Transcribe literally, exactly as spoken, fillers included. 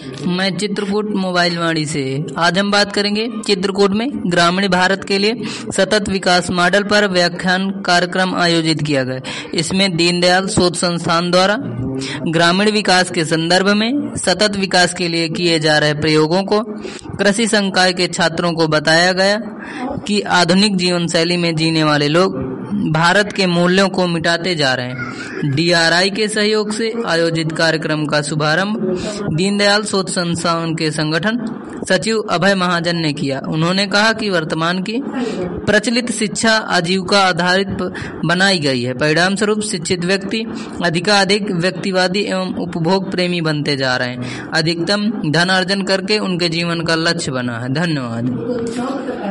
मैं चित्रकूट मोबाइल वाणी से। आज हम बात करेंगे चित्रकूट में ग्रामीण भारत के लिए सतत विकास मॉडल पर व्याख्यान कार्यक्रम आयोजित किया गया। इसमें दीनदयाल शोध संस्थान द्वारा ग्रामीण विकास के संदर्भ में सतत विकास के लिए किए जा रहे प्रयोगों को कृषि संकाय के छात्रों को बताया गया कि आधुनिक जीवन शैली में जीने वाले लोग भारत के मूल्यों को मिटाते जा रहे हैं। डीआरआई के सहयोग से आयोजित कार्यक्रम का शुभारंभ दीनदयाल शोध संस्थान के संगठन सचिव अभय महाजन ने किया। उन्होंने कहा कि वर्तमान की प्रचलित शिक्षा आजीविका आधारित बनाई गई है। परिणाम स्वरूप शिक्षित व्यक्ति अधिकाधिक व्यक्तिवादी एवं उपभोग प्रेमी बनते जा रहे हैं। अधिकतम धन अर्जन करके उनके जीवन का लक्ष्य बना है। धन्यवाद।